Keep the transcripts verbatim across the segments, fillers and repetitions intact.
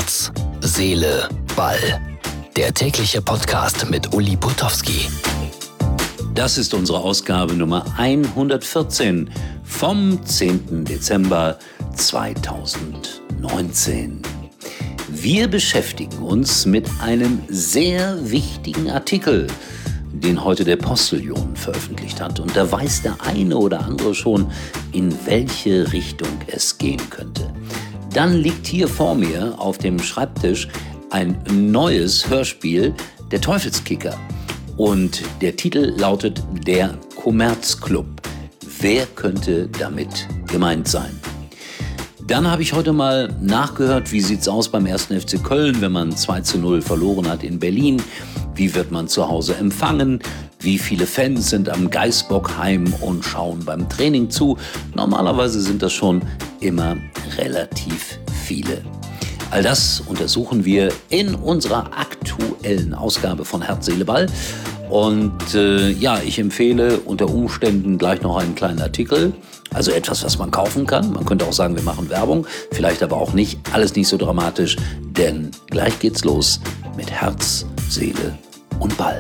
Herz, Seele, Ball. Der tägliche Podcast mit Uli Putowski. Das ist unsere Ausgabe Nummer hundertvierzehn vom zehnten Dezember zweitausendneunzehn. Wir beschäftigen uns mit einem sehr wichtigen Artikel, den heute der Postillon veröffentlicht hat. Und da weiß der eine oder andere schon, in welche Richtung es gehen könnte. Dann liegt hier vor mir auf dem Schreibtisch ein neues Hörspiel, der Teufelskicker. Und der Titel lautet Der Kommerzclub. Wer könnte damit gemeint sein? Dann habe ich heute mal nachgehört, wie sieht's aus beim ersten F C Köln, wenn man zwei zu null verloren hat in Berlin. Wie wird man zu Hause empfangen? Wie viele Fans sind am Geißbockheim und schauen beim Training zu? Normalerweise sind das schon immer relativ viele. All das untersuchen wir in unserer aktuellen Ausgabe von Herz, Seele, Ball. Und äh, ja, ich empfehle unter Umständen gleich noch einen kleinen Artikel. Also etwas, was man kaufen kann. Man könnte auch sagen, wir machen Werbung. Vielleicht aber auch nicht. Alles nicht so dramatisch. Denn gleich geht's los mit Herz, Seele und Ball.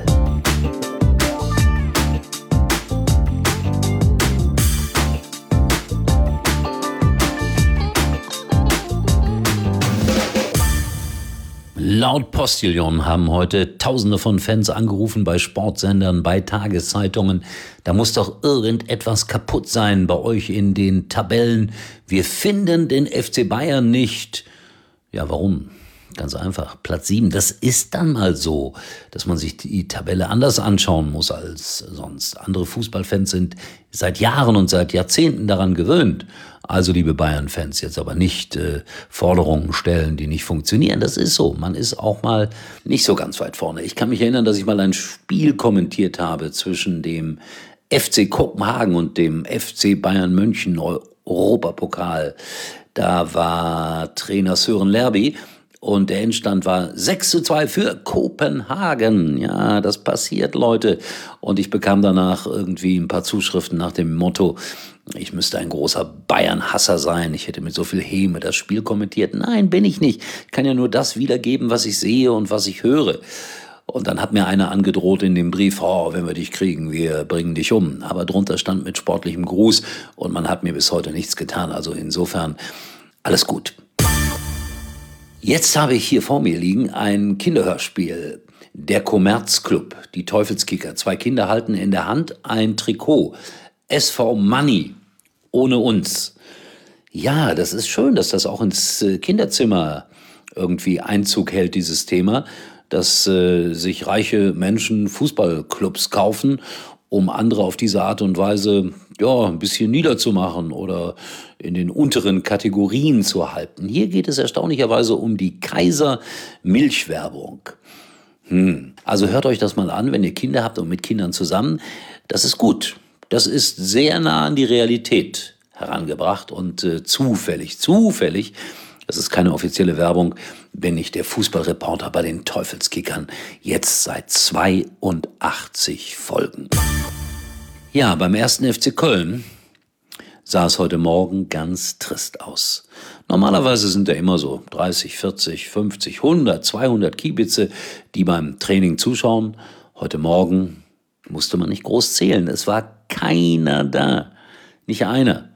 Laut Postillon haben heute Tausende von Fans angerufen bei Sportsendern, bei Tageszeitungen. Da muss doch irgendetwas kaputt sein bei euch in den Tabellen. Wir finden den F C Bayern nicht. Ja, warum? Ganz einfach. Platz sieben. Das ist dann mal so, dass man sich die Tabelle anders anschauen muss als sonst. Andere Fußballfans sind seit Jahren und seit Jahrzehnten daran gewöhnt. Also, liebe Bayern-Fans, jetzt aber nicht äh, Forderungen stellen, die nicht funktionieren. Das ist so. Man ist auch mal nicht so ganz weit vorne. Ich kann mich erinnern, dass ich mal ein Spiel kommentiert habe zwischen dem F C Kopenhagen und dem F C Bayern München Europapokal. Da war Trainer Søren Lerby. Und der Endstand war sechs zu zwei für Kopenhagen. Ja, das passiert, Leute. Und ich bekam danach irgendwie ein paar Zuschriften nach dem Motto, ich müsste ein großer Bayern-Hasser sein. Ich hätte mit so viel Häme das Spiel kommentiert. Nein, bin ich nicht. Ich kann ja nur das wiedergeben, was ich sehe und was ich höre. Und dann hat mir einer angedroht in dem Brief, oh, wenn wir dich kriegen, wir bringen dich um. Aber drunter stand mit sportlichem Gruß und man hat mir bis heute nichts getan. Also insofern alles gut. Jetzt habe ich hier vor mir liegen ein Kinderhörspiel, der Kommerzclub, die Teufelskicker. Zwei Kinder halten in der Hand ein Trikot, S V Money, ohne uns. Ja, das ist schön, dass das auch ins Kinderzimmer irgendwie Einzug hält, dieses Thema, dass äh, sich reiche Menschen Fußballclubs kaufen, um andere auf diese Art und Weise ja, ein bisschen niederzumachen oder in den unteren Kategorien zu halten. Hier geht es erstaunlicherweise um die Kaiser-Milchwerbung. Hm. Also hört euch das mal an, wenn ihr Kinder habt und mit Kindern zusammen. Das ist gut. Das ist sehr nah an die Realität herangebracht und äh, zufällig, zufällig, das ist keine offizielle Werbung, bin ich der Fußballreporter bei den Teufelskickern, jetzt seit zweiundachtzig Folgen. Ja, beim ersten F C Köln sah es heute Morgen ganz trist aus. Normalerweise sind da immer so dreißig, vierzig, fünfzig, hundert, zweihundert Kiebitze, die beim Training zuschauen. Heute Morgen musste man nicht groß zählen. Es war keiner da, nicht einer.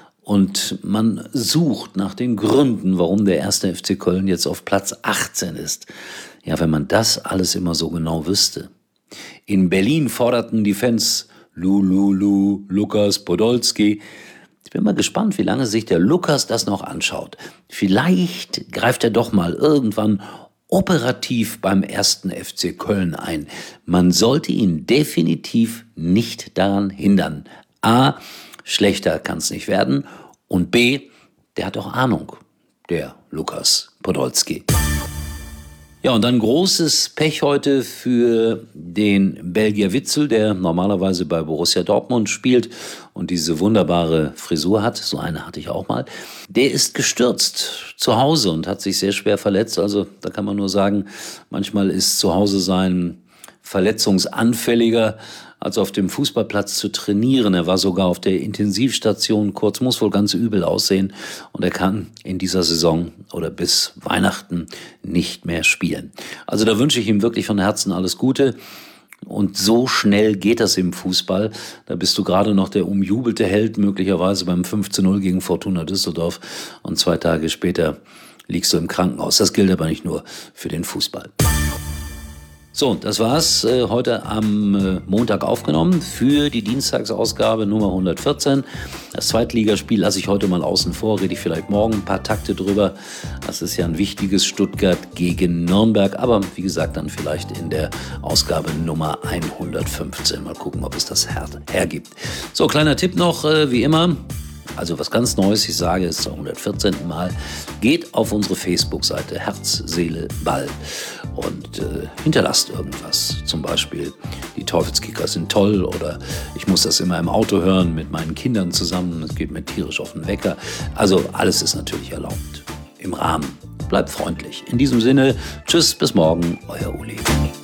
Und man sucht nach den Gründen, warum der erste F C Köln jetzt auf Platz achtzehn ist. Ja, wenn man das alles immer so genau wüsste. In Berlin forderten die Fans Lu, Lu, Lu, Lukas Podolski. Ich bin mal gespannt, wie lange sich der Lukas das noch anschaut. Vielleicht greift er doch mal irgendwann operativ beim ersten F C Köln ein. Man sollte ihn definitiv nicht daran hindern. A, schlechter kann es nicht werden. Und B, der hat auch Ahnung, der Lukas Podolski. Ja, und dann großes Pech heute für den Belgier Witsel, der normalerweise bei Borussia Dortmund spielt und diese wunderbare Frisur hat. So eine hatte ich auch mal. Der ist gestürzt zu Hause und hat sich sehr schwer verletzt. Also da kann man nur sagen, manchmal ist zu Hause sein verletzungsanfälliger als auf dem Fußballplatz zu trainieren. Er war sogar auf der Intensivstation kurz, muss wohl ganz übel aussehen. Und er kann in dieser Saison oder bis Weihnachten nicht mehr spielen. Also da wünsche ich ihm wirklich von Herzen alles Gute. Und so schnell geht das im Fußball. Da bist du gerade noch der umjubelte Held, möglicherweise beim fünf zu null gegen Fortuna Düsseldorf. Und zwei Tage später liegst du im Krankenhaus. Das gilt aber nicht nur für den Fußball. So, das war's äh, heute am äh, Montag aufgenommen für die Dienstagsausgabe Nummer hundertvierzehn. Das Zweitligaspiel lasse ich heute mal außen vor, rede ich vielleicht morgen ein paar Takte drüber. Das ist ja ein wichtiges Stuttgart gegen Nürnberg, aber wie gesagt dann vielleicht in der Ausgabe Nummer hundertfünfzehn. Mal gucken, ob es das her- hergibt. So, kleiner Tipp noch, äh, wie immer. Also was ganz Neues, ich sage es zum hundertvierzehnten Mal, geht auf unsere Facebook-Seite Herz, Seele, Ball und äh, hinterlasst irgendwas. Zum Beispiel, die Teufelskicker sind toll oder ich muss das immer im Auto hören mit meinen Kindern zusammen, es geht mir tierisch auf den Wecker. Also alles ist natürlich erlaubt, im Rahmen. Bleibt freundlich. In diesem Sinne, tschüss, bis morgen, euer Uli.